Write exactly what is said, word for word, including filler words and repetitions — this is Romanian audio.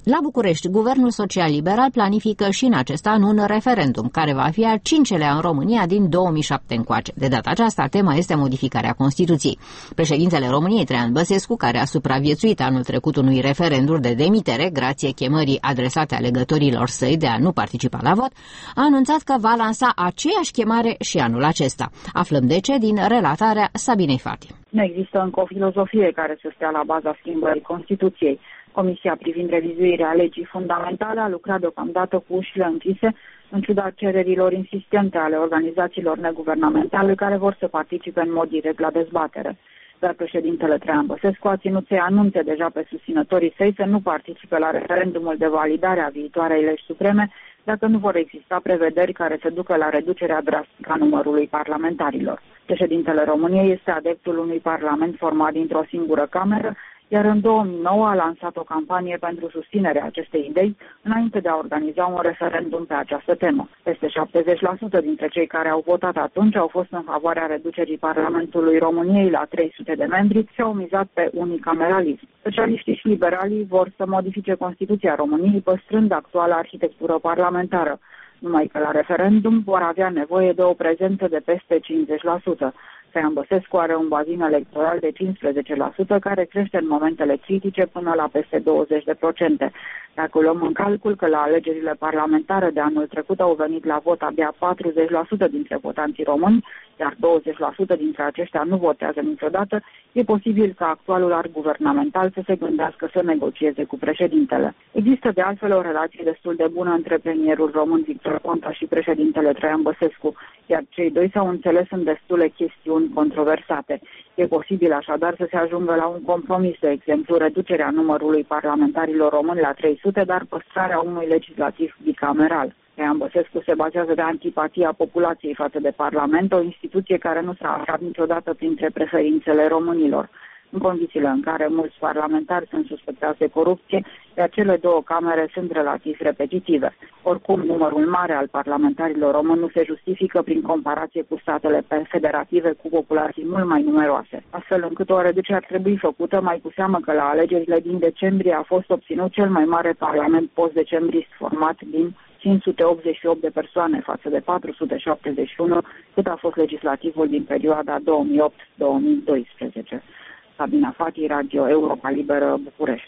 La București, Guvernul Social-Liberal planifică și în acest an un referendum, care va fi al cincelea în România din două mii șapte încoace. De data aceasta, tema este modificarea Constituției. Președintele României, Traian Băsescu, care a supraviețuit anul trecut unui referendum de demitere, grație chemării adresate alegătorilor săi de a nu participa la vot, a anunțat că va lansa aceeași chemare și anul acesta. Aflăm de ce din relatarea Sabinei Fati. Nu există încă o filozofie care să stea la baza schimbării Constituției. Comisia privind revizuirea legii fundamentale a lucrat deocamdată cu ușile închise, în ciuda cererilor insistente ale organizațiilor neguvernamentale care vor să participe în mod direct la dezbatere. Dar președintele Traian Băsescu a ținut să-i anunțe deja pe susținătorii săi să nu participe la referendumul de validare a viitoarei legi supreme dacă nu vor exista prevederi care să ducă la reducerea drastică a numărului parlamentarilor. Președintele României este adeptul unui parlament format dintr-o singură cameră, iar în două mii nouă a lansat o campanie pentru susținerea acestei idei, înainte de a organiza un referendum pe această temă. Peste șaptezeci la sută dintre cei care au votat atunci au fost în favoarea reducerii Parlamentului României la trei sute de membri și au mizat pe unicameralism. Socialiștii și liberalii vor să modifice Constituția României, păstrând actuala arhitectură parlamentară, numai că la referendum vor avea nevoie de o prezență de peste cincizeci la sută. Traian Băsescu are un bazin electoral de cincisprezece la sută, care crește în momentele critice până la peste douăzeci la sută. Dacă luăm în calcul că la alegerile parlamentare de anul trecut au venit la vot abia patruzeci la sută dintre votanții români, iar douăzeci la sută dintre aceștia nu votează niciodată, e posibil ca actualul arc guvernamental să se gândească să negocieze cu președintele. Există de altfel o relație destul de bună între premierul român Victor Ponta și președintele Traian Băsescu, iar cei doi s-au înțeles în destule chestiuni controversate. E posibil așadar să se ajungă la un compromis, de exemplu reducerea numărului parlamentarilor români la trei sute, dar păstrarea unui legislativ bicameral. Traian Băsescu se bazează de antipatia populației față de Parlament, o instituție care nu s-a aflat niciodată printre preferințele românilor. În condițiile în care mulți parlamentari sunt suspectați de corupție, iar cele două camere sunt relativ repetitive. Oricum, numărul mare al parlamentarilor români nu se justifică prin comparație cu statele federative cu populații mult mai numeroase, astfel încât o reducere ar trebui făcută, mai cu seamă că la alegerile din decembrie a fost obținut cel mai mare parlament post-decembrist, format din cinci sute optzeci și opt de persoane față de patru sute șaptezeci și unu, cât a fost legislativul din perioada două mii opt două mii doisprezece. Sabina Fati, Radio Europa Liberă, București.